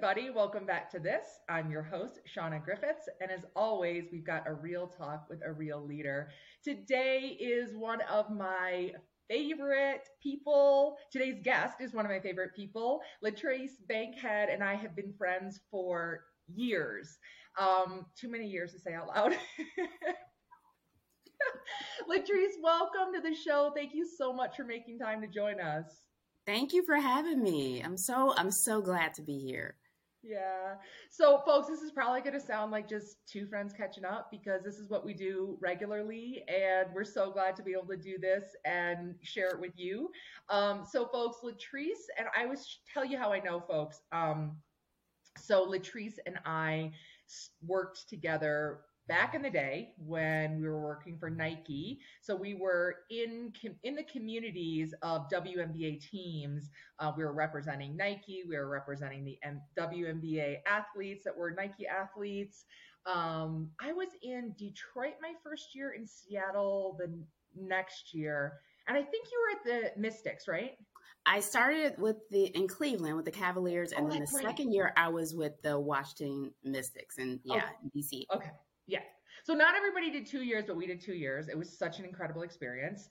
everybody. Welcome back to this. I'm your host, Shauna Griffiths. And as always, we've got a real talk with a real leader. Today is one of my favorite people. Today's guest is one of my favorite people. Latrice Bankhead and I have been friends for years. Too many years to say out loud. Latrice, welcome to the show. Thank you so much for making time to join us. Thank you for having me. I'm so glad to be here. Yeah. So, folks, this is probably going to sound like just two friends catching up because this is what we do regularly. And we're so glad to be able to do this and share it with you. So, folks, Latrice, and I always tell you how I know folks. So, Latrice and I worked together back in the day when we were working for Nike. So we were in the communities of WNBA teams. We were representing Nike. We were representing the WNBA athletes that were Nike athletes. I was in Detroit my first year, in Seattle the next year, and I think you were at the Mystics, right? I started in Cleveland with the Cavaliers, and then the That's right. second year I was with the Washington Mystics, and Okay. in DC. Okay. Yeah. So not everybody did 2 years, but we did 2 years. It was such an incredible experience.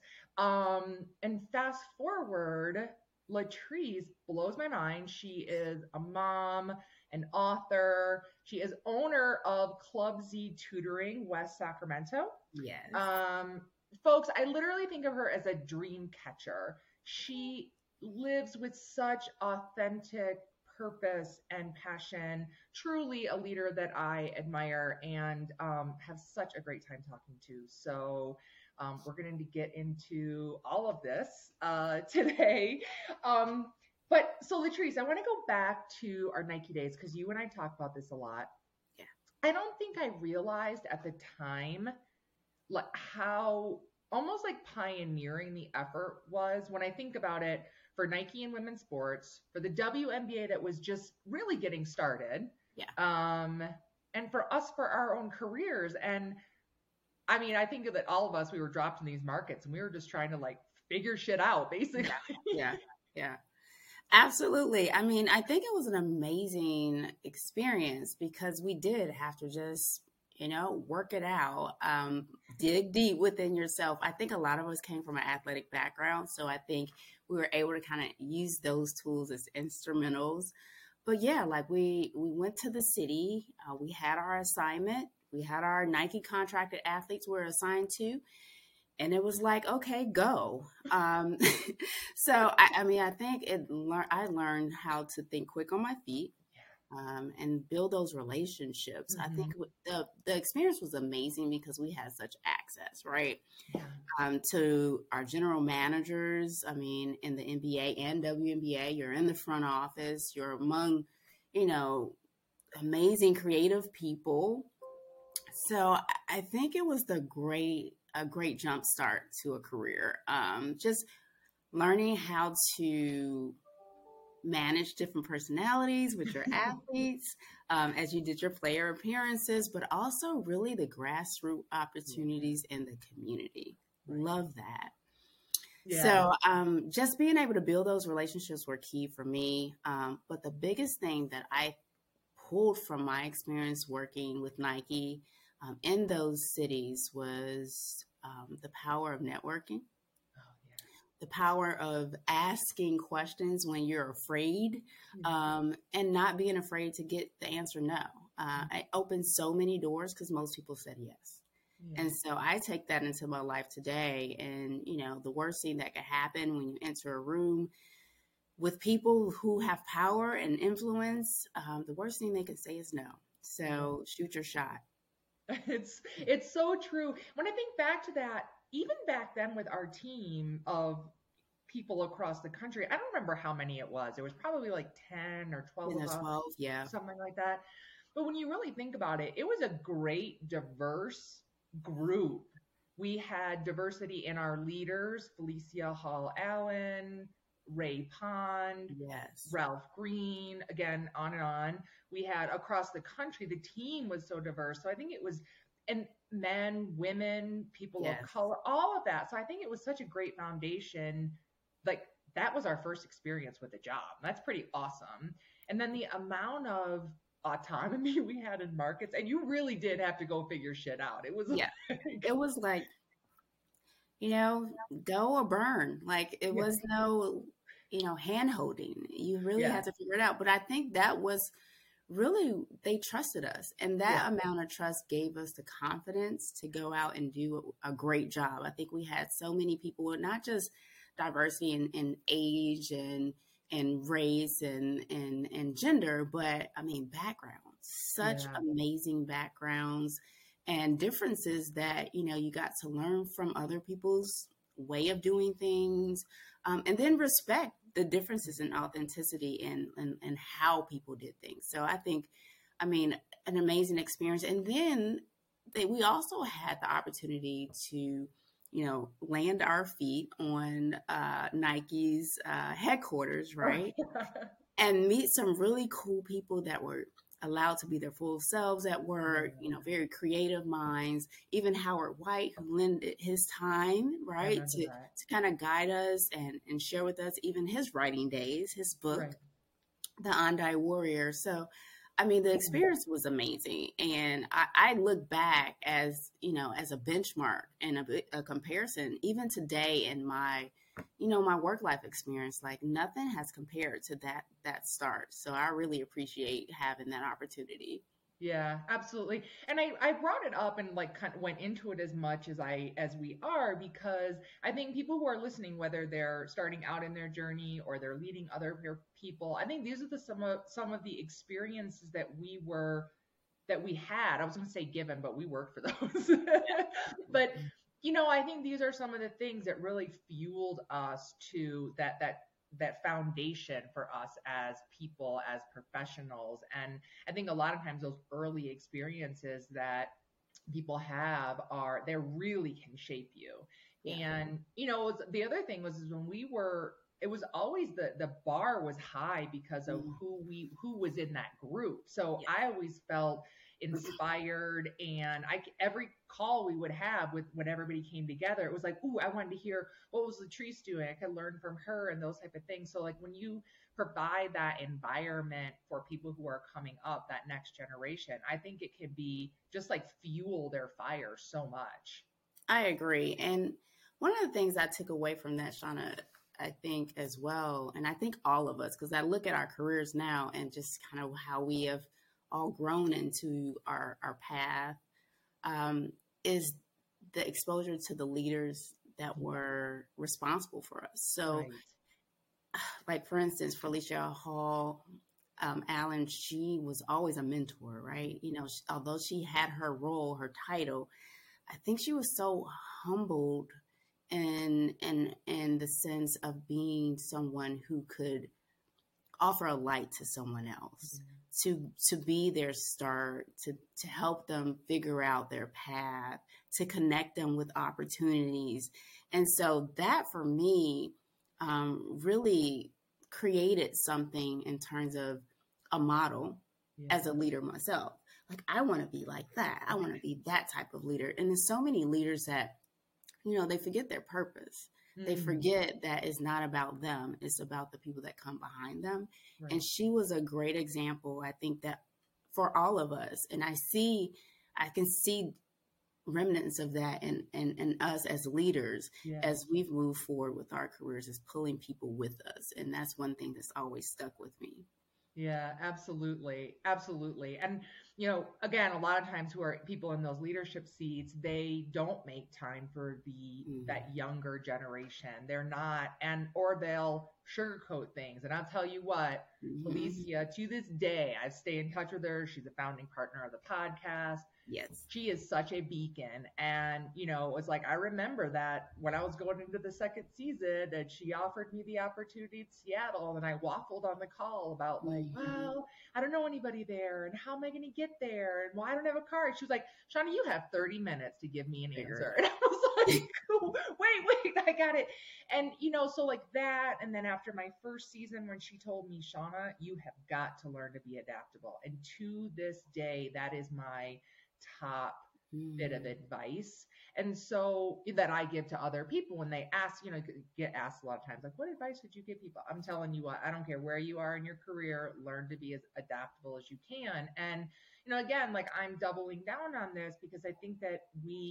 And fast forward, Latrice blows my mind. She is a mom, an author. She is owner of Club Z Tutoring, West Sacramento. Yes. Folks, I literally think of her as a dream catcher. She lives with such authentic purpose and passion, truly a leader that I admire and have such a great time talking to. So we're going to get into all of this today. But so Latrice, I want to go back to our Nike days because you and I talk about this a lot. Yeah. I don't think I realized at the time like how almost like pioneering the effort was. When I think about it, for Nike and women's sports, for the WNBA that was just really getting started. Yeah. And for us, for our own careers. And I mean, I think that all of us, we were dropped in these markets and we were just trying to like figure shit out, basically. Yeah. Absolutely. I mean, I think it was an amazing experience because we did have to just, work it out, dig deep within yourself. I think a lot of us came from an athletic background. So I think we were able to kind of use those tools as instrumentals. But yeah, like we went to the city, we had our assignment, we had our Nike contracted athletes we were assigned to, and it was like, okay, go. So I think I learned how to think quick on my feet. And build those relationships. Mm-hmm. I think the experience was amazing because we had such access, right? Yeah. To our general managers. I mean, in the NBA and WNBA, you're in the front office. You're among, amazing creative people. So I think it was a great jump start to a career. Just learning how to manage different personalities with your athletes as you did your player appearances, but also really the grassroots opportunities in the community. Love that. Yeah. So just being able to build those relationships were key for me. But the biggest thing that I pulled from my experience working with Nike in those cities was the power of networking. The power of asking questions when you're afraid, and not being afraid to get the answer no. I opened so many doors because most people said yes. Yeah. And so I take that into my life today. And, the worst thing that could happen when you enter a room with people who have power and influence, the worst thing they could say is no. So shoot your shot. It's so true. When I think back to that, even back then with our team of people across the country, I don't remember how many it was. It was probably like 10 or 12 of us, 12, yeah. Something like that. But when you really think about it, it was a great, diverse group. We had diversity in our leaders, Felicia Hall-Allen, Ray Pond, yes, Ralph Green, again, on and on. We had across the country, the team was so diverse. So I think it was, and men, women, people of color, all of that. So I think it was such a great foundation, like that was our first experience with a job. That's pretty awesome. And then the amount of autonomy we had in markets, and you really did have to go figure shit out. It was Yeah. like, It was like, go or burn. Like it yeah, was no, hand holding. You really yeah, had to figure it out. But I think that was really, they trusted us. And yeah, that amount of trust gave us the confidence to go out and do a great job. I think we had so many people, not just diversity in age and race and gender, but I mean, backgrounds, such yeah. amazing backgrounds and differences that, you got to learn from other people's way of doing things, and then respect the differences in authenticity and how people did things. So I think, I mean, an amazing experience. And then we also had the opportunity to, land our feet on Nike's headquarters, right? And meet some really cool people that were allowed to be their full selves at work, very creative minds. Even Howard White, who lended his time, I right, remember that. to kind of guide us and share with us even his writing days, his book, Right. The Andai Warrior. So, I mean, the experience was amazing. And I look back as, as a benchmark and a comparison, even today in my work life experience, like nothing has compared to that start. So I really appreciate having that opportunity. Yeah, absolutely. And I brought it up and like kind of went into it as much as we are because I think people who are listening, whether they're starting out in their journey or they're leading other people, I think these are some of the experiences that we had. I was going to say given, but we worked for those. But I think these are some of the things that really fueled us to that foundation for us as people, as professionals. And I think a lot of times those early experiences that people have are they really can shape you. Yeah. And the other thing was is when we were it was always the bar was high because of Mm, who was in that group. So yeah. I always felt inspired, and every call we would have with when everybody came together, it was like, ooh, I wanted to hear what was Latrice doing. I could learn from her and those type of things. So like when you provide that environment for people who are coming up, that next generation, I think it can be just like fuel their fire so much. I agree. And one of the things I took away from that, Shauna, I think as well, and I think all of us, because I look at our careers now and just kind of how we have all grown into our path, um, is the exposure to the leaders that were responsible for us. So, Right. like for instance, Felicia Hall, Allen, she was always a mentor, right? Although she had her role, her title, I think she was so humbled in the sense of being someone who could offer a light to someone else, Mhm. to be their start, to help them figure out their path, to connect them with opportunities. And so that for me, really created something in terms of a model Yeah. as a leader myself. Like I want to be like that. I want to be that type of leader. And there's so many leaders that, they forget their purpose. They Mhm. forget that it's not about them, it's about the people that come behind them. Right. And she was a great example, I think, that for all of us. And I can see remnants of that in us as leaders Yeah. as we've moved forward with our careers, is pulling people with us. And that's one thing that's always stuck with me. Yeah, absolutely. Absolutely. And, again, a lot of times who are people in those leadership seats, they don't make time for Mm-hmm. that younger generation. They're not, or they'll sugarcoat things. And I'll tell you what, Mm-hmm. Felicia, to this day, I stay in touch with her. She's a founding partner of the podcast. Yes. She is such a beacon. And, it's like, I remember that when I was going into the second season and she offered me the opportunity in Seattle, and I waffled on the call about like, Mm-hmm. well, I don't know anybody there, and how am I going to get there? And why I don't have a car. And she was like, Shauna, you have 30 minutes to give me an Figure answer. it And I was like, wait, I got it. And, so like that. And then after my first season, when she told me, Shauna, you have got to learn to be adaptable. And to this day, that is my top out. bit of Mm. advice. And so that I give to other people when they ask, get asked a lot of times, like, what advice would you give people? I'm telling you what, I don't care where you are in your career, learn to be as adaptable as you can. And again, like I'm doubling down on this because I think that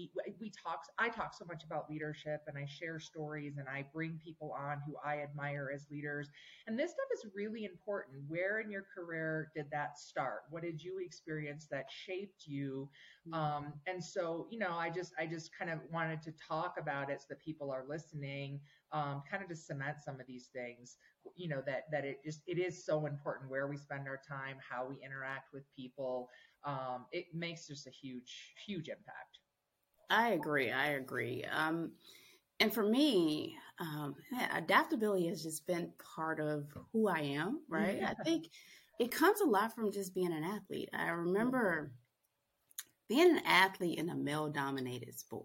I talk so much about leadership and I share stories and I bring people on who I admire as leaders. And this stuff is really important. Where in your career did that start? What did you experience that shaped you? And so, I just kind of wanted to talk about it so that people are listening, kind of to cement some of these things, that it is so important where we spend our time, how we interact with people. It makes just a huge, huge impact. I agree. I agree. And for me, adaptability has just been part of who I am, right? Yeah. I think it comes a lot from just being an athlete. I remember being an athlete in a male dominated sport.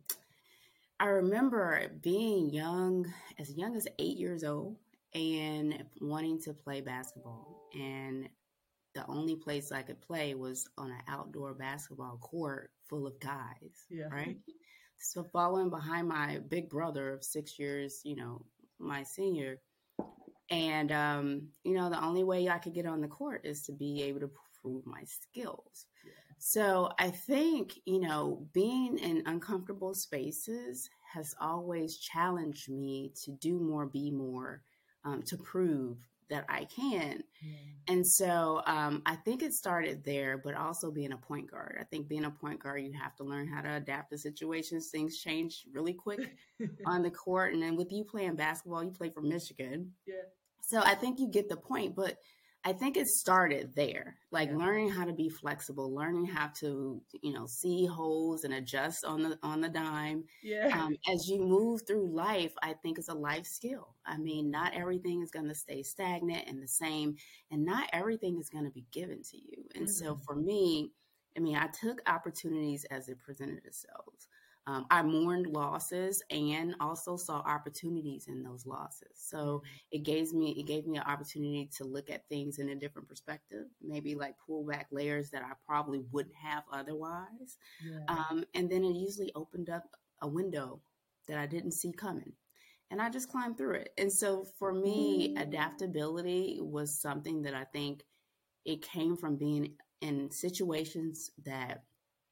I remember being young as 8 years old, and wanting to play basketball. And the only place I could play was on an outdoor basketball court full of guys, Yeah. right? So following behind my big brother of 6 years, my senior. And, the only way I could get on the court is to be able to prove my skills. Yeah. So I think, being in uncomfortable spaces has always challenged me to do more, be more, to prove that I can. Yeah. And so I think it started there, but also being a point guard. I think being a point guard, you have to learn how to adapt to situations. Things change really quick on the court. And then with you playing basketball, you play for Michigan. Yeah. So I think you get the point, but I think it started there, like learning how to be flexible, learning how to, see holes and adjust on the dime. Yeah. As you move through life, I think it's a life skill. I mean, not everything is going to stay stagnant and the same, and not everything is going to be given to you. And so for me, I took opportunities as it presented itself. I mourned losses and also saw opportunities in those losses. So it gave me an opportunity to look at things in a different perspective, maybe like pull back layers that I probably wouldn't have otherwise. Yeah. And then it usually opened up a window that I didn't see coming. And I just climbed through it. And so for me, adaptability was something that I think it came from being in situations that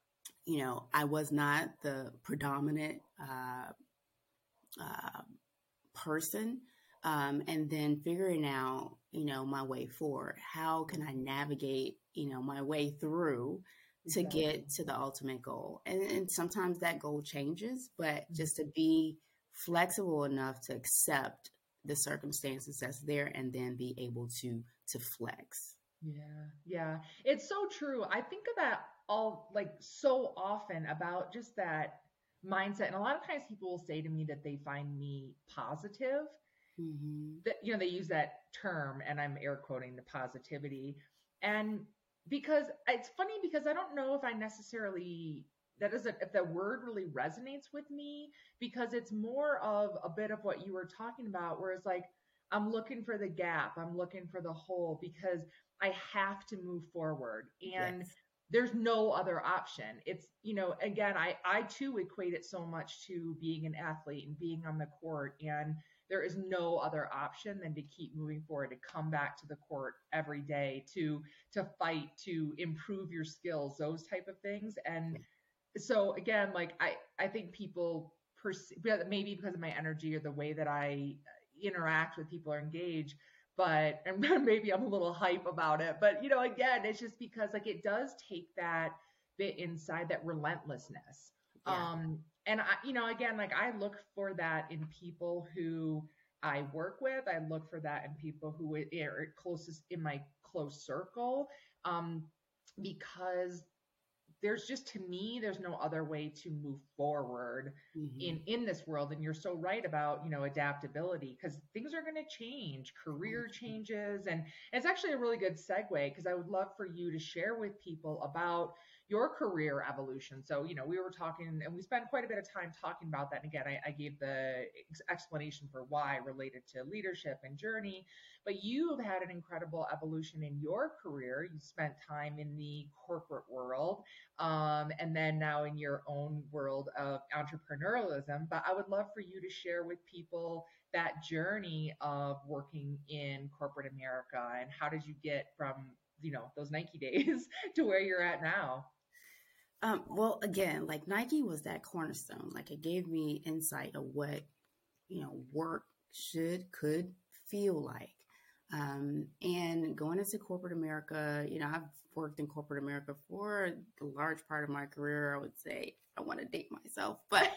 I was not the predominant person, and then figuring out, my way forward. How can I navigate, my way through to get to the ultimate goal? And sometimes that goal changes, but just to be flexible enough to accept the circumstances that's there and then be able to flex. Yeah. Yeah. It's so true. I think of that all like so often about just that mindset. And a lot of times people will say to me that they find me positive. That, they use that term and I'm air quoting the positivity. And because it's funny because I don't know if I necessarily if the word really resonates with me, because it's more of a bit of what you were talking about, where it's like, I'm looking for the gap. I'm looking for the hole because I have to move forward. And there's no other option. It's, again, I too equate it so much to being an athlete and being on the court. And there is no other option than to keep moving forward, to come back to the court every day, to fight, to improve your skills, those type of things. And so again, like I think people maybe because of my energy or the way that I interact with people or engage, and maybe I'm a little hype about it, but again, it's just because like it does take that bit inside, that relentlessness. And again, like I look for that in people who I work with. I look for that in people who are closest in my close circle, because to me, there's no other way to move forward in this world. And you're so right about, adaptability, because things are going to change, career changes. And it's actually a really good segue, because I would love for you to share with people about, your career evolution. So, we were talking and we spent quite a bit of time talking about that. And again, I gave the explanation for why related to leadership and journey, but you've had an incredible evolution in your career. You spent time in the corporate world, and then now in your own world of entrepreneurialism. But I would love for you to share with people that journey of working in corporate America, and how did you get from those Nike days to where you're at now? Well, again, like Nike was that cornerstone. Like it gave me insight of what, work could feel like. And going into corporate America, I've worked in corporate America for the large part of my career. I would say I want to date myself, but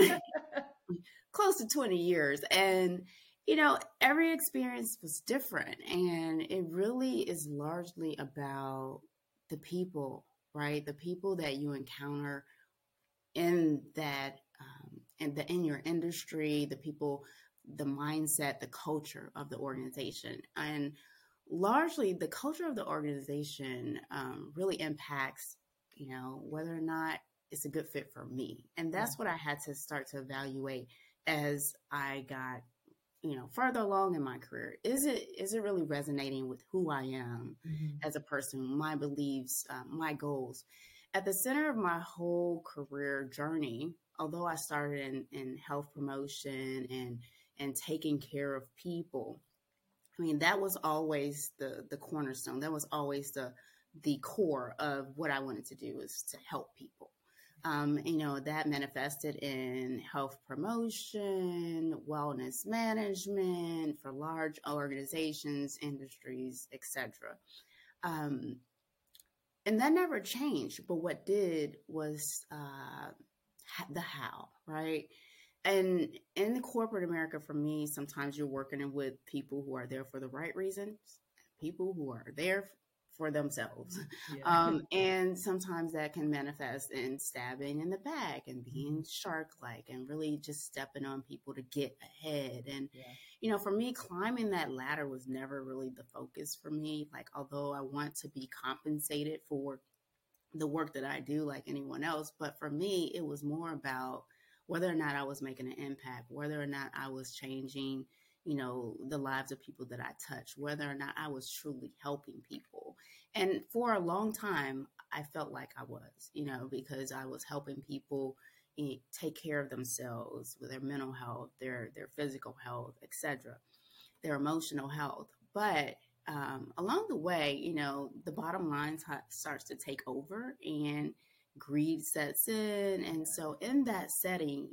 close to 20 years. And, every experience was different. And it really is largely about the people, right? The people that you encounter in that, in your industry, the people, the mindset, the culture of the organization. And largely the culture of the organization really impacts, whether or not it's a good fit for me. And that's what I had to start to evaluate as I got, further along in my career. Is it really resonating with who I am as a person, my beliefs, my goals? At the center of my whole career journey, although I started in health promotion and taking care of people, I mean, that was always the cornerstone. That was always the core of what I wanted to do, is to help people. That manifested in health promotion, wellness management for large organizations, industries, etc. And that never changed. But what did was the how, right? And in the corporate America, for me, sometimes you're working with people who are there for the right reasons, people who are there for themselves. Yeah. And sometimes that can manifest in stabbing in the back and being shark-like and really just stepping on people to get ahead. And, for me, climbing that ladder was never really the focus for me. Like, although I want to be compensated for the work that I do like anyone else, but for me, it was more about whether or not I was making an impact, whether or not I was changing, the lives of people that I touch, whether or not I was truly helping people. And for a long time, I felt like I was, because I was helping people take care of themselves with their mental health, their physical health, etc., their emotional health. But along the way, the bottom line starts to take over and greed sets in. And so in that setting,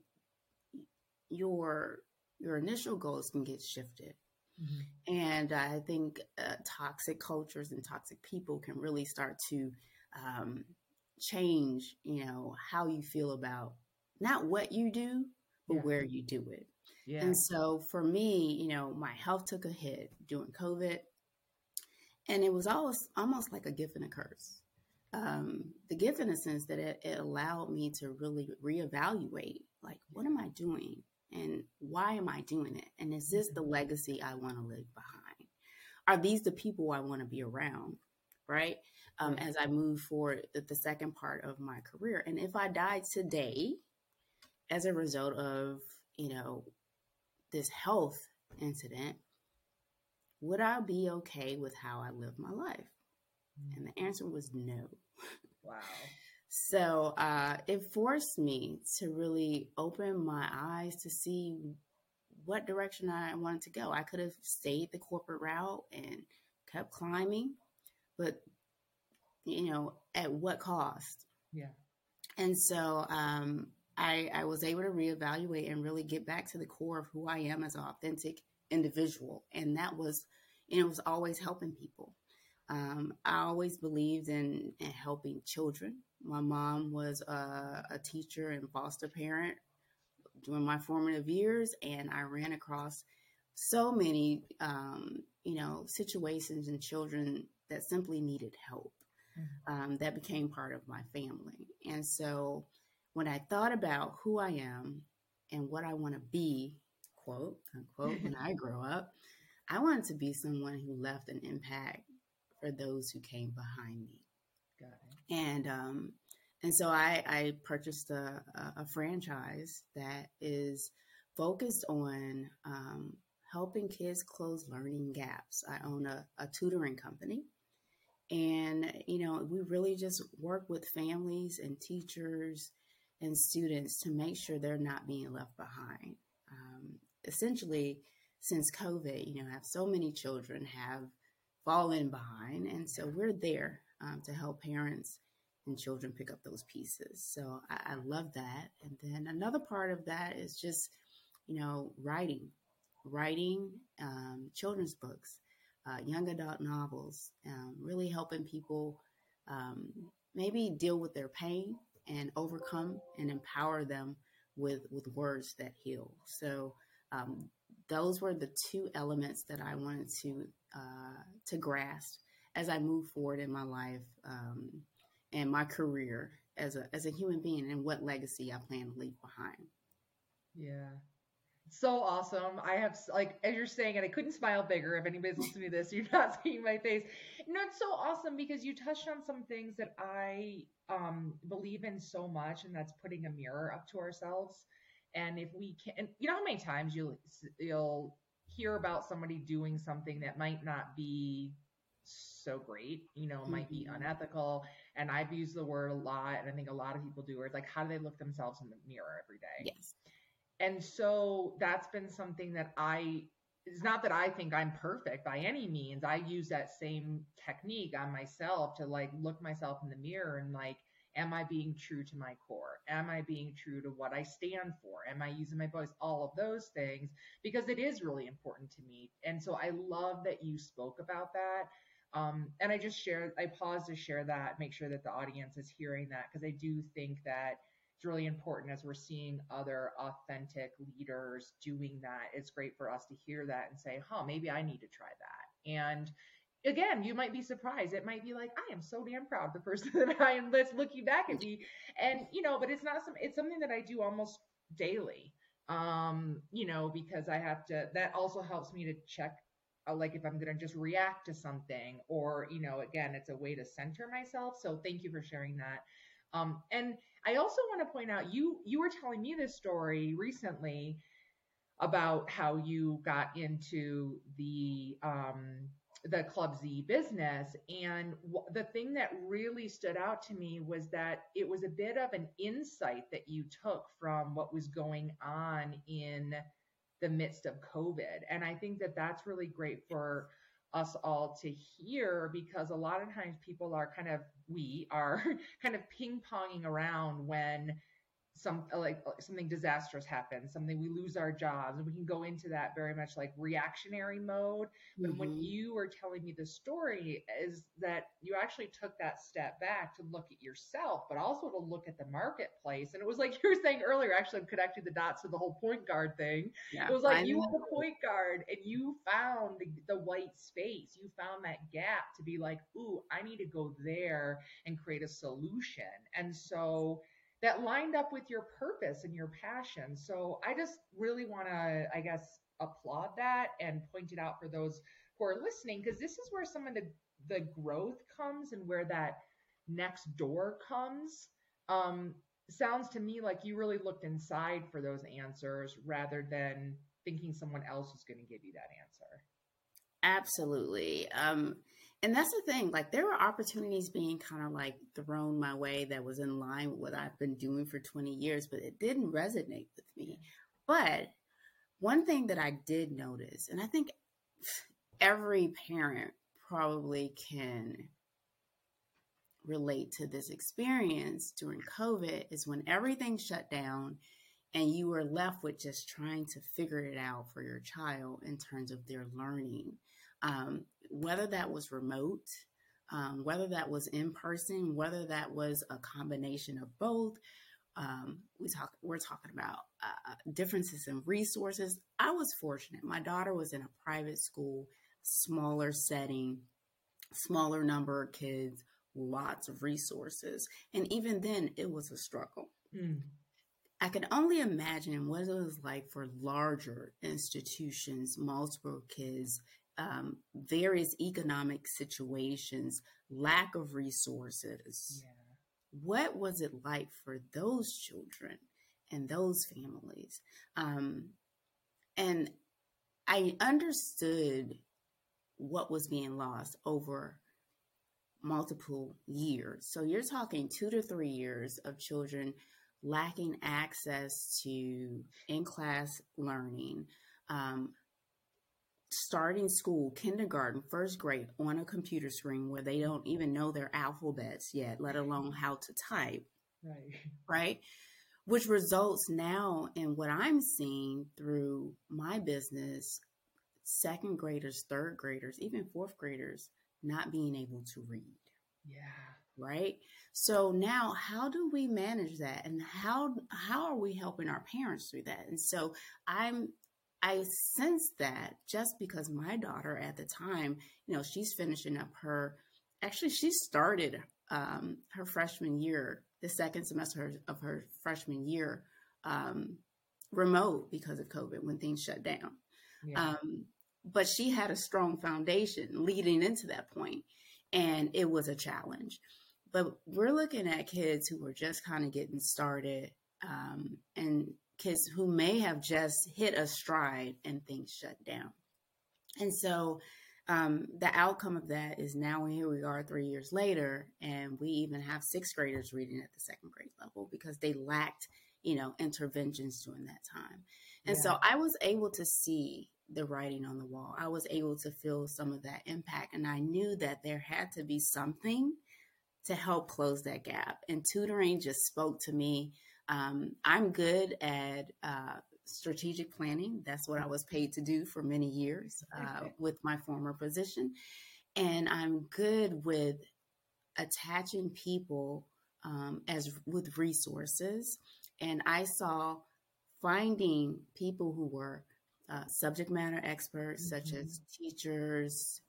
your initial goals can get shifted. And I think toxic cultures and toxic people can really start to change, how you feel about not what you do, but where you do it. Yeah. And so for me, my health took a hit during COVID, and it was almost like a gift and a curse. The gift in the sense that it allowed me to really reevaluate, like, what am I doing? And why am I doing it? And is this the legacy I want to leave behind? Are these the people I want to be around? Right? As I move forward, the second part of my career. And if I died today as a result of, this health incident, would I be okay with how I live my life? And the answer was no. Wow. So it forced me to really open my eyes to see what direction I wanted to go. I could have stayed the corporate route and kept climbing, but, at what cost? Yeah. And so I was able to reevaluate and really get back to the core of who I am as an authentic individual. And that was, it was always helping people. I always believed in helping children. My mom was a teacher and foster parent during my formative years, and I ran across so many, situations and children that simply needed help. That became part of my family. And so when I thought about who I am and what I want to be, quote unquote, when I grow up, I wanted to be someone who left an impact for those who came behind me. Got it. And so I purchased a franchise that is focused on helping kids close learning gaps. I own a tutoring company. And, we really just work with families and teachers and students to make sure they're not being left behind. Essentially, since COVID, I have so many children have fallen behind. And so we're there to help parents and children pick up those pieces. So I love that. And then another part of that is just, writing children's books, young adult novels, really helping people maybe deal with their pain and overcome and empower them with words that heal. So those were the two elements that I wanted to grasp as I move forward in my life and my career as a human being, and what legacy I plan to leave behind. Yeah. So awesome. I have, like, as you're saying it, I couldn't smile bigger. If anybody's listening to this, you're not seeing my face. It's so awesome because you touched on some things that I believe in so much, and that's putting a mirror up to ourselves. And if we can, and you know how many times you'll hear about somebody doing something that might not be so great, might be unethical. And I've used the word a lot, and I think a lot of people do, where it's like, how do they look themselves in the mirror every day? Yes. And so that's been something that it's not that I think I'm perfect by any means. I use that same technique on myself to like look myself in the mirror and like, am I being true to my core? Am I being true to what I stand for? Am I using my voice? All of those things, because it is really important to me. And so I love that you spoke about that. And I paused to share that, make sure that the audience is hearing that, because I do think that it's really important as we're seeing other authentic leaders doing that. It's great for us to hear that and say, maybe I need to try that. And again, you might be surprised. It might be like, I am so damn proud of the person that I am that's looking back at me. And, but it's something that I do almost daily. Because I have to, that also helps me to check, like if I'm going to just react to something, or, again, it's a way to center myself. So thank you for sharing that. And I also want to point out, you were telling me this story recently about how you got into the Club Z business. And the thing that really stood out to me was that it was a bit of an insight that you took from what was going on in the midst of COVID. And I think that that's really great for us all to hear, because a lot of times we are kind of ping-ponging around when something disastrous happens, we lose our jobs, and we can go into that very much like reactionary mode. But when you were telling me the story, is that you actually took that step back to look at yourself, but also to look at the marketplace. And it was like you were saying earlier, actually I'm connecting the dots to the whole point guard thing. Yeah, it was like you were the point guard and you found the white space. You found that gap to be like, ooh, I need to go there and create a solution. And so that lined up with your purpose and your passion. So I just really want to, I guess, applaud that and point it out for those who are listening, because this is where some of the growth comes and where that next door comes. Sounds to me like you really looked inside for those answers rather than thinking someone else is going to give you that answer. Absolutely. And that's the thing, like there were opportunities being kind of like thrown my way that was in line with what I've been doing for 20 years, but it didn't resonate with me. But one thing that I did notice, and I think every parent probably can relate to this experience during COVID, is when everything shut down and you were left with just trying to figure it out for your child in terms of their learning. Whether that was remote, whether that was in person, whether that was a combination of both, we're talking about differences in resources. I was fortunate. My daughter was in a private school, smaller setting, smaller number of kids, lots of resources. And even then, it was a struggle. I can only imagine what it was like for larger institutions, multiple kids, various economic situations, lack of resources. Yeah. What was it like for those children and those families? And I understood what was being lost over multiple years. So you're talking 2 to 3 years of children lacking access to in class learning, um, starting school, kindergarten, first grade on a computer screen where they don't even know their alphabets yet, let alone how to type, Right. right? Which results now in what I'm seeing through my business, second graders, third graders, even fourth graders not being able to read, Yeah. right? So now how do we manage that, and how are we helping our parents through that? And so I'm I sense that just because my daughter at the time, she's finishing up she started her freshman year, the second semester of her freshman year, um, remote because of COVID when things shut down. Yeah. But she had a strong foundation leading into that point, and it was a challenge. But we're looking at kids who were just kind of getting started, and kids who may have just hit a stride and things shut down. And so the outcome of that is now here we are 3 years later, and we even have sixth graders reading at the second grade level because they lacked, interventions during that time. And Yeah. so I was able to see the writing on the wall. I was able to feel some of that impact, and I knew that there had to be something to help close that gap. And tutoring just spoke to me. I'm good at strategic planning. That's what I was paid to do for many years with my former position. And I'm good with attaching people as with resources. And I saw finding people who were subject matter experts, such Mhm. as teachers,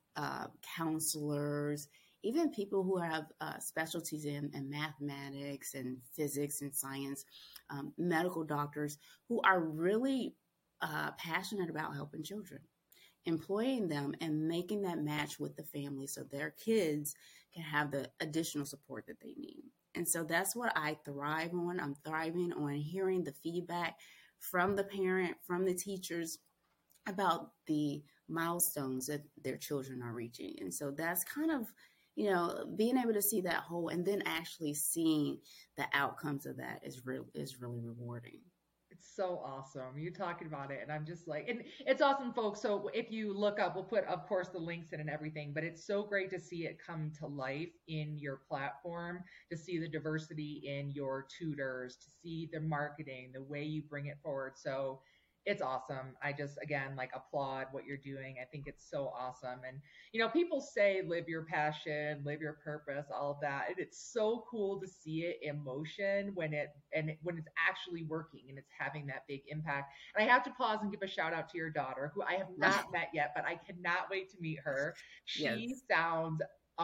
counselors, even people who have specialties in mathematics and physics and science, medical doctors who are really passionate about helping children, employing them and making that match with the family so their kids can have the additional support that they need. And so that's what I thrive on. I'm thriving on hearing the feedback from the parent, from the teachers about the milestones that their children are reaching. And so that's kind of, being able to see that whole and then actually seeing the outcomes of that is really rewarding. It's so awesome. You talking about it, and I'm just like, and it's awesome, folks. So if you look up, we'll put, of course, the links in and everything. But it's so great to see it come to life in your platform, to see the diversity in your tutors, to see the marketing, the way you bring it forward. So it's awesome. I just, again, like applaud what you're doing. I think it's so awesome. And people say live your passion, live your purpose, all of that. And it's so cool to see it in motion when it's actually working and it's having that big impact. And I have to pause and give a shout out to your daughter, who I have not met yet, but I cannot wait to meet her. Yes. She sounds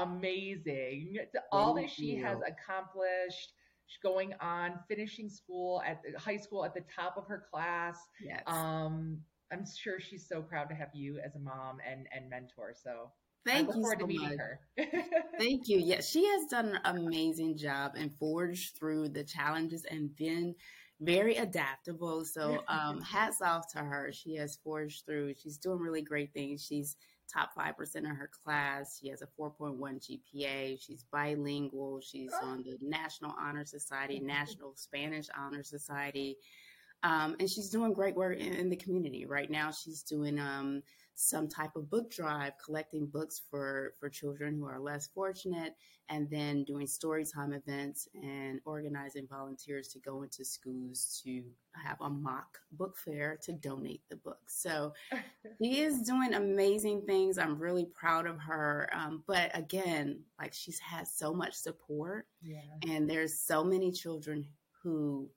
amazing. All Thank that she has you. accomplished. She's going on, finishing school at the high school at the top of her class. Yes. I'm sure she's so proud to have you as a mom and mentor. So I Thank look you forward to so meeting much. her. Thank you. Yes, she has done an amazing job and forged through the challenges and been very adaptable. So, hats off to her. She has forged through. She's doing really great things. She's top 5% of her class. She has a 4.1 GPA. She's bilingual. She's on the National Honor Society, National Spanish Honor Society. And she's doing great work in the community. Right now, she's doing some type of book drive, collecting books for children who are less fortunate, and then doing story time events and organizing volunteers to go into schools to have a mock book fair to donate the books. So she is doing amazing things. I'm really proud of her. But again, like, she's had so much support, Yeah. and there's so many children who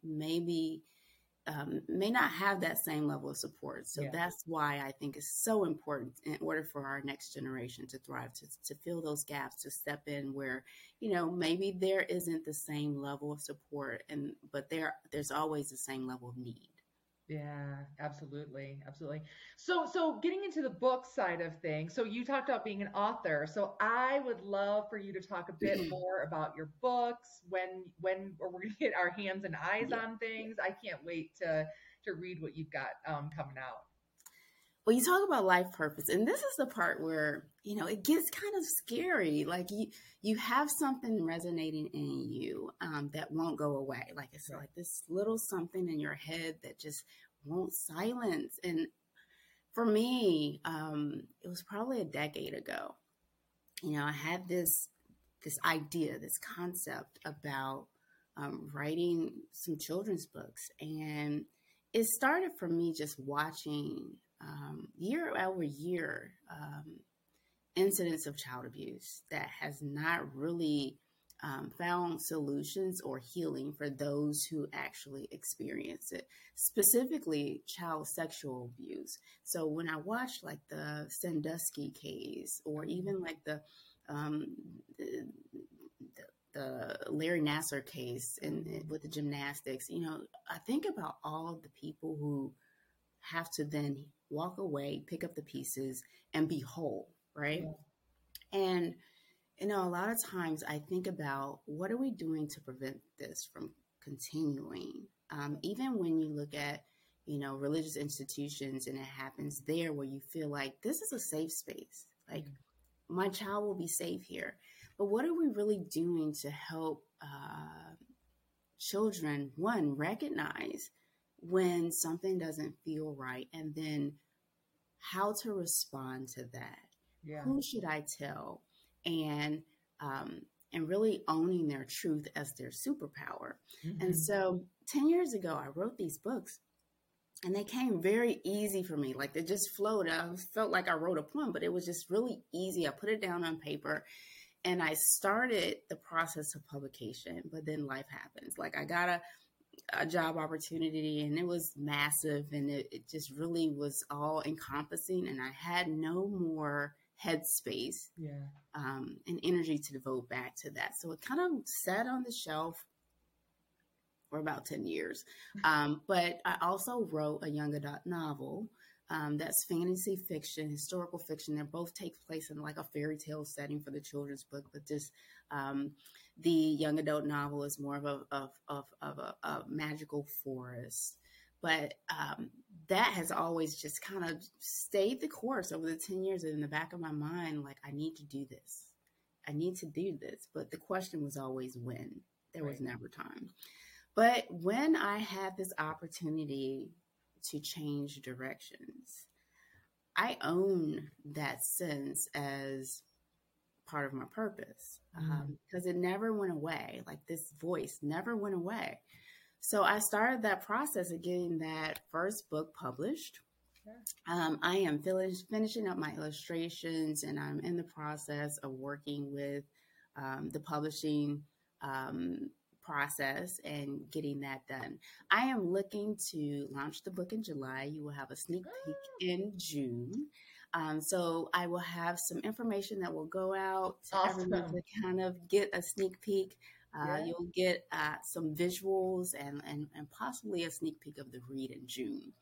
may not have that same level of support. So Yeah. that's why I think it's so important in order for our next generation to thrive, to fill those gaps, to step in where, maybe there isn't the same level of support, but there's always the same level of need. Yeah, absolutely. Absolutely. So getting into the book side of things. So you talked about being an author. So I would love for you to talk a bit more about your books, when we're going to get our hands and eyes Yeah. on things. I can't wait to read what you've got coming out. Well, you talk about life purpose, and this is the part where, it gets kind of scary. Like you have something resonating in you that won't go away. Like it's Right. like this little something in your head that just won't silence. And for me, it was probably a decade ago. I had this idea, this concept about writing some children's books, and it started for me just watching year over year incidents of child abuse that has not really found solutions or healing for those who actually experience it, specifically child sexual abuse. So when I watched like the Sandusky case, or even like um, the, the Larry Nasser case with the gymnastics, I think about all of the people who have to then walk away, pick up the pieces, and be whole, right? Yeah. And a lot of times I think about what are we doing to prevent this from continuing? Even when you look at, religious institutions, and it happens there where you feel like this is a safe space, like my child will be safe here. But what are we really doing to help children, one, recognize when something doesn't feel right, and then how to respond to that? Yeah. Who should I tell? And and really owning their truth as their superpower. And Hmm. so 10 years ago, I wrote these books, and they came very easy for me. Like they just flowed. I felt like I wrote a poem, but it was just really easy. I put it down on paper, and I started the process of publication, but then life happens. Like I got a job opportunity, and it was massive, and it just really was all encompassing, and I had no more headspace Yeah. and energy to devote back to that. So it kind of sat on the shelf for about 10 years. But I also wrote a young adult novel that's fantasy fiction, historical fiction. They both take place in like a fairy tale setting for the children's book, but this the young adult novel is more of a magical forest. But that has always just kind of stayed the course over the 10 years in the back of my mind. Like, I need to do this. I need to do this. But the question was always when. There was Right. never time. But when I had this opportunity to change directions, I own that sense as part of my purpose, Mm. because it never went away. Like this voice never went away. So I started that process of getting that first book published. Yeah. I am finishing up my illustrations, and I'm in the process of working with the publishing process and getting that done. I am looking to launch the book in July. You will have a sneak peek in June. So I will have some information that will go out to everyone Awesome. to kind of get a sneak peek. Yeah. You'll get some visuals and possibly a sneak peek of the read in June.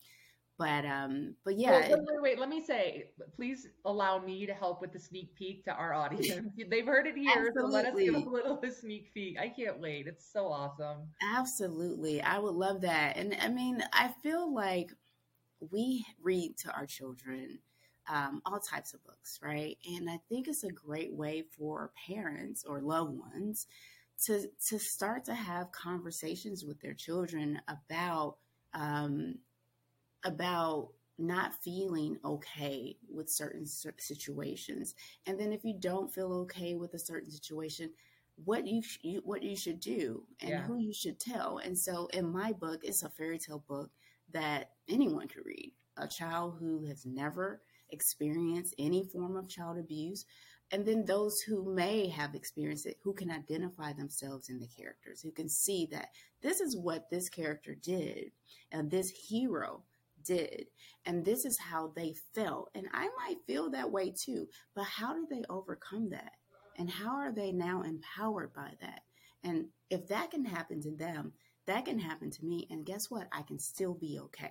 But Well, yeah, wait. Let me say, please allow me to help with the sneak peek to our audience. They've heard it here, so let us give a absolutely. little sneak peek. I can't wait. It's so awesome. Absolutely. I would love that. And I mean, I feel like we read to our children all types of books, right? And I think it's a great way for parents or loved ones to start to have conversations with their children um, about not feeling okay with certain situations. And then if you don't feel okay with a certain situation, what you should do and Yeah. who you should tell. And so in my book, it's a fairy tale book that anyone could read. A child who has never experienced any form of child abuse, and then those who may have experienced it, who can identify themselves in the characters, who can see that this is what this character did and this hero did, and this is how they felt, and I might feel that way too, but how do they overcome that, and how are they now empowered by that? And if that can happen to them, that can happen to me, and guess what, I can still be okay.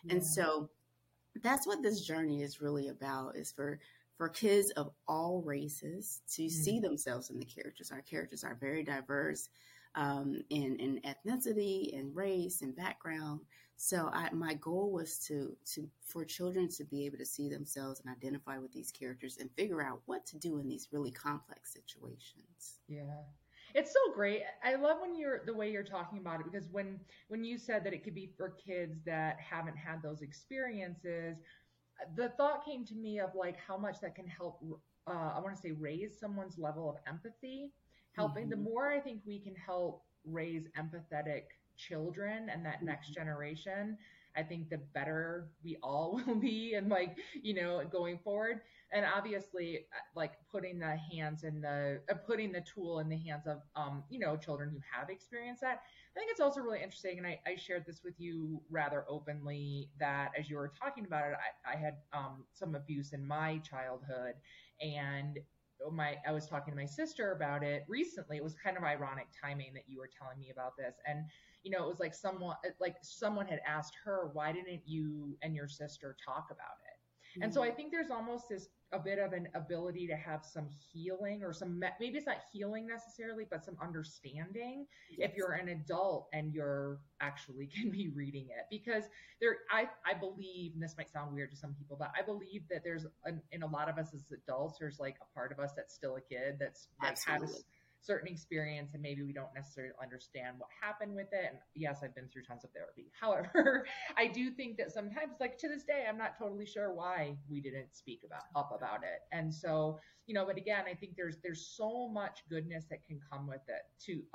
And Yeah. so that's what this journey is really about, is for kids of all races to Mm. see themselves in the characters. Our characters are very diverse in ethnicity and race and background. So my goal was to for children to be able to see themselves and identify with these characters and figure out what to do in these really complex situations. Yeah. It's so great. I love when you're the way you're talking about it, because when you said that it could be for kids that haven't had those experiences, the thought came to me of like how much that can help, I want to say, raise someone's level of empathy. Helping, the Mm-hmm. more I think we can help raise empathetic children and that next Mm-hmm. generation, I think the better we all will be, and like, going forward. And obviously, like putting the hands in the putting the tool in the hands of children who have experienced that. I think it's also really interesting, and I shared this with you rather openly, that as you were talking about it, I had some abuse in my childhood, and I was talking to my sister about it recently. It was kind of ironic timing that you were telling me about this, and it was like someone had asked her, why didn't you and your sister talk about it? And so I think there's almost this a bit of an ability to have some healing, or some maybe it's not healing necessarily, but some understanding Yes. if you're an adult and you're actually can be reading it. Because I believe, and this might sound weird to some people, but I believe that there's in a lot of us as adults, there's like a part of us that's still a kid, that's like had a Absolutely. certain experience, and maybe we don't necessarily understand what happened with it. And yes, I've been through tons of therapy. However, I do think that sometimes, like to this day, I'm not totally sure why we didn't speak about it. And so, but again, I think there's so much goodness that can come with it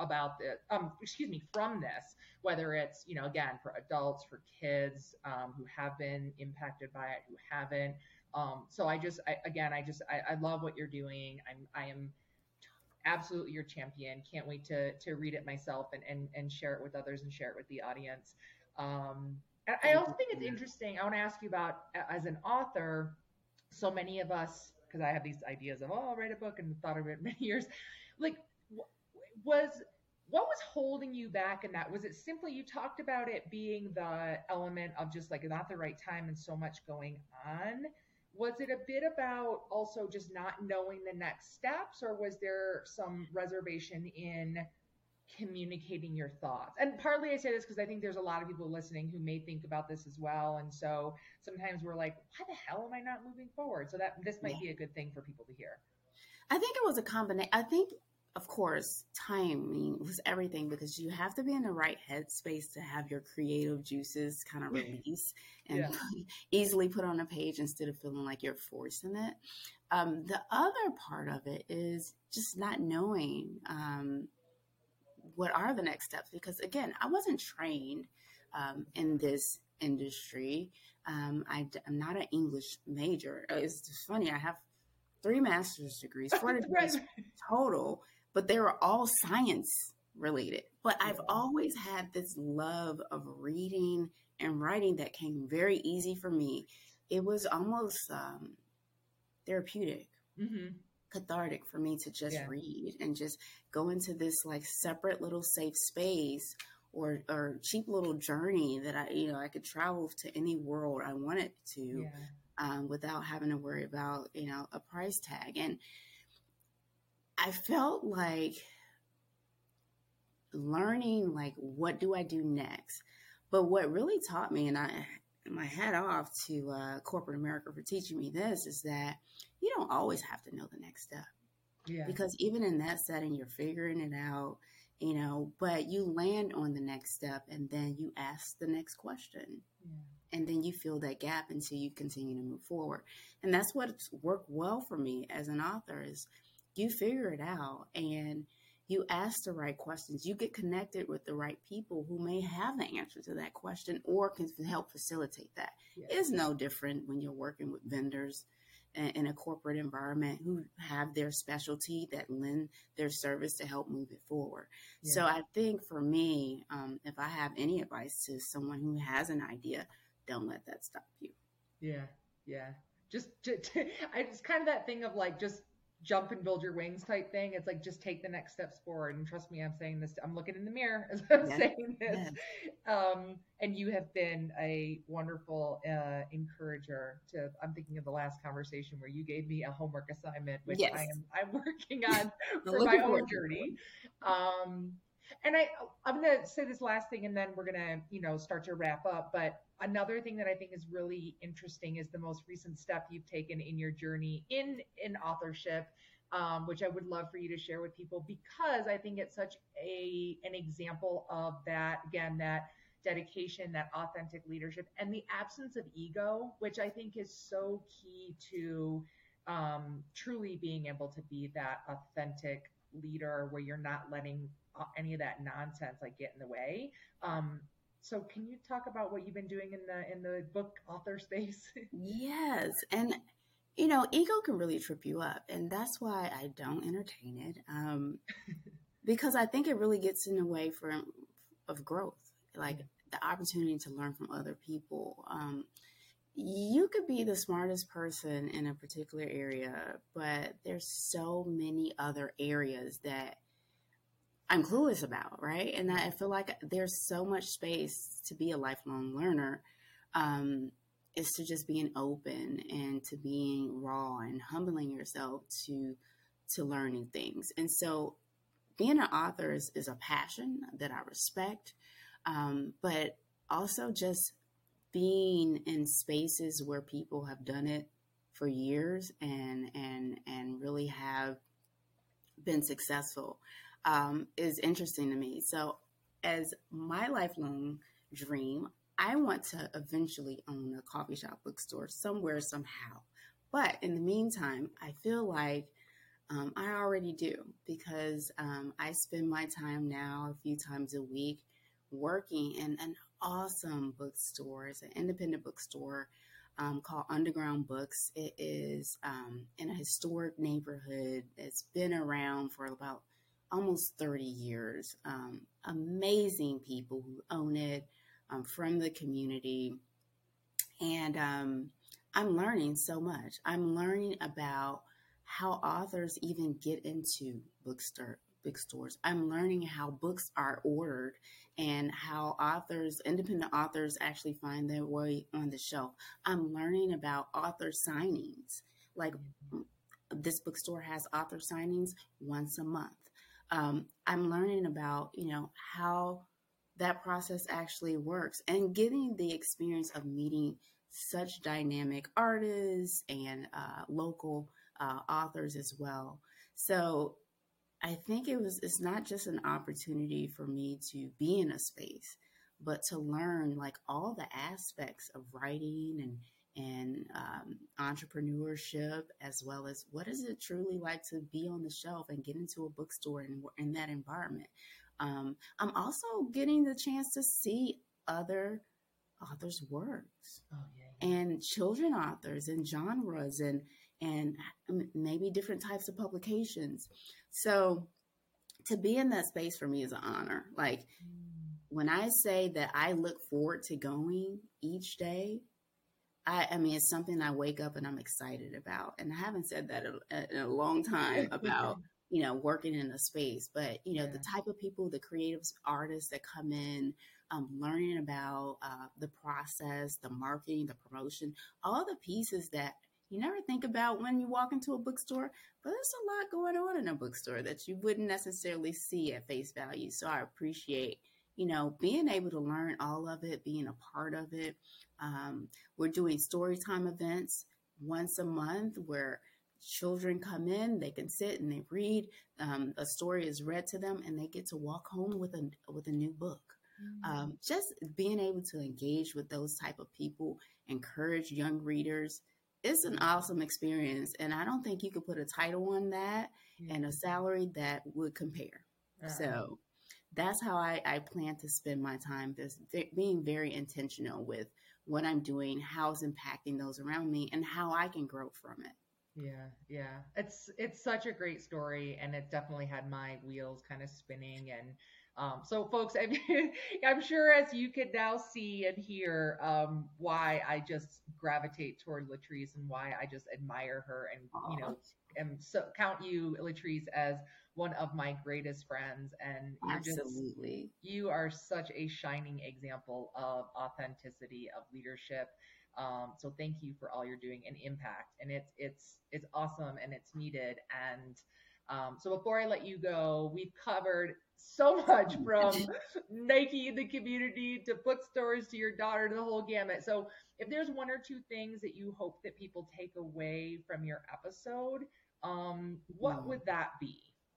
from this, whether it's, again, for adults, for kids who have been impacted by it, who haven't. So I love what you're doing. I am absolutely your champion. Can't wait to read it myself, and share it with others, and share it with the audience. And I Thank also you. think it's interesting. I want to ask you about, as an author, so many of us, because I have these ideas of, I'll write a book, and thought of it many years. Like, was what was holding you back in that? Was it simply, you talked about it being the element of just like not the right time and so much going on? Was it a bit about also just not knowing the next steps, or was there some reservation in communicating your thoughts? And partly I say this because I think there's a lot of people listening who may think about this as well. And so sometimes we're like, why the hell am I not moving forward? So that this Yeah. might be a good thing for people to hear. I think it was a combination. I think, of course, timing was everything, because you have to be in the right headspace to have your creative juices kind of release and Yeah. easily put on a page instead of feeling like you're forcing it. The other part of it is just not knowing what are the next steps, because again, I wasn't trained in this industry. I'm not an English major. It's just funny. I have 3 master's degrees, 4 degrees Right. total, but they were all science related. But I've always had this love of reading and writing that came very easy for me. It was almost therapeutic, Mm-hmm. cathartic for me to just Yeah. read and just go into this like separate little safe space, or cheap little journey that I could travel to any world I wanted to. Yeah. Without having to worry about, a price tag. And I felt like learning, like, what do I do next? But what really taught me, and my hat off to corporate America for teaching me this, is that you don't always have to know the next step. Yeah. Because even in that setting, you're figuring it out, but you land on the next step, and then you ask the next question. Yeah. And then you fill that gap until you continue to move forward. And that's what's worked well for me as an author, is you figure it out and you ask the right questions. You get connected with the right people who may have the answer to that question or can help facilitate that. Yeah. It's no different when you're working with vendors in a corporate environment who have their specialty that lend their service to help move it forward. Yeah. So I think for me, if I have any advice to someone who has an idea, don't let that stop you. Yeah. Yeah. Just it's kind of that thing of like, just jump and build your wings type thing. It's like just take the next steps forward. And trust me, I'm saying this. I'm looking in the mirror as I'm Yes. saying this. Yes. And you have been a wonderful encourager. To I'm thinking of the last conversation where you gave me a homework assignment, which Yes. I'm working on I'm for my looking own forward to it. journey. Um, and I'm gonna say this last thing, and then we're gonna start to wrap up. But another thing that I think is really interesting is the most recent step you've taken in your journey in authorship, which I would love for you to share with people because I think it's such an example of that again that dedication, that authentic leadership, and the absence of ego, which I think is so key to truly being able to be that authentic leader where you're not letting any of that nonsense like get in the way. So can you talk about what you've been doing in the book author space? Yes. And, ego can really trip you up. And that's why I don't entertain it. Because I think it really gets in the way of growth, like the opportunity to learn from other people. You could be the smartest person in a particular area, but there's so many other areas that I'm clueless about, right? And I feel like there's so much space to be a lifelong learner. Is to just being open and to being raw and humbling yourself to learning things. And so being an author is a passion that I respect, but also just being in spaces where people have done it for years and really have been successful is interesting to me. So, as my lifelong dream, I want to eventually own a coffee shop bookstore somewhere, somehow. But in the meantime, I feel like I already do because I spend my time now a few times a week working in an awesome bookstore. It's an independent bookstore called Underground Books. It is in a historic neighborhood. It's been around for about almost 30 years. Amazing people who own it from the community. And I'm learning so much. I'm learning about how authors even get into bookstores. I'm learning how books are ordered and how independent authors actually find their way on the shelf. I'm learning about author signings. Like this bookstore has author signings once a month. I'm learning about, how that process actually works and getting the experience of meeting such dynamic artists and local authors as well. So I think it's not just an opportunity for me to be in a space, but to learn like all the aspects of writing and entrepreneurship, as well as what is it truly like to be on the shelf and get into a bookstore and in that environment. I'm also getting the chance to see other authors' works Oh yeah. and children authors and genres and maybe different types of publications. So to be in that space for me is an honor. Like when I say that I look forward to going each day, I mean, it's something I wake up and I'm excited about. And I haven't said that in a long time about, working in a space, but, the type of people, the creatives, artists that come in, learning about the process, the marketing, the promotion, all the pieces that you never think about when you walk into a bookstore, but there's a lot going on in a bookstore that you wouldn't necessarily see at face value. So I appreciate, being able to learn all of it, being a part of it. We're doing story time events once a month where children come in, they can sit and they read. A story is read to them, and they get to walk home with a new book. Just being able to engage with those type of people, encourage young readers, it's an awesome experience. And I don't think you could put a title on that and a salary that would compare. So that's how I plan to spend my time, just being very intentional with what I'm doing, how it's impacting those around me, and how I can grow from it. Yeah. It's such a great story, and it definitely had my wheels kind of spinning. And So folks, I'm sure as you can now see and hear, why I just gravitate toward Latrice and why I just admire her and, Aw, am so count you, Latrice, as one of my greatest friends. And absolutely. you are such a shining example of authenticity, of leadership. So thank you for all you're doing and impact. And it's awesome and it's needed. And so before I let you go, we've covered so much from Nike in the community to bookstores to your daughter to the whole gamut. So if there's one or two things that you hope that people take away from your episode, what Mm. would that be?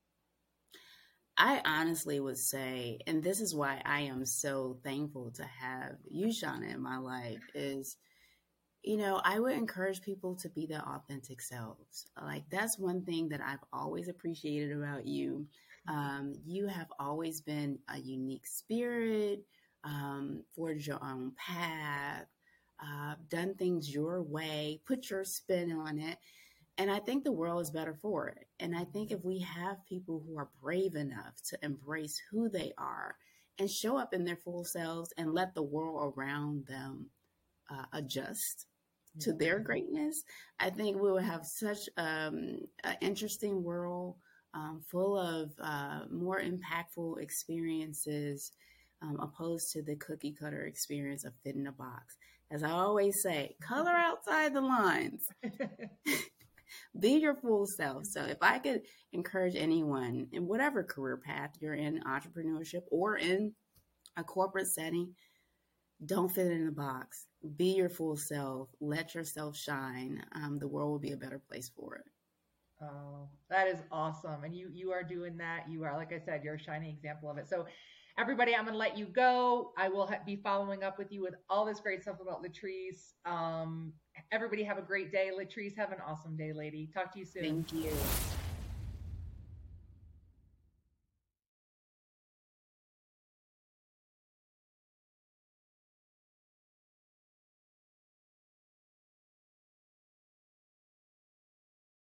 I honestly would say, and this is why I am so thankful to have you, Shauna, in my life, is, I would encourage people to be their authentic selves. Like, that's one thing that I've always appreciated about you. You have always been a unique spirit, forged your own path, done things your way, put your spin on it. And I think the world is better for it. And I think if we have people who are brave enough to embrace who they are and show up in their full selves and let the world around them adjust to their greatness, I think we will have such an interesting world, full of more impactful experiences, opposed to the cookie cutter experience of fit in a box. As I always say, color outside the lines, be your full self. So if I could encourage anyone in whatever career path you're in, entrepreneurship or in a corporate setting, don't fit in the box. Be your full self. Let yourself shine. The world will be a better place for it. Oh, that is awesome. And you are doing that. You are, like I said, you're a shining example of it. So everybody, I'm going to let you go. I will be following up with you with all this great stuff about Latrice. Everybody have a great day. Latrice, have an awesome day, lady. Talk to you soon. Thank you.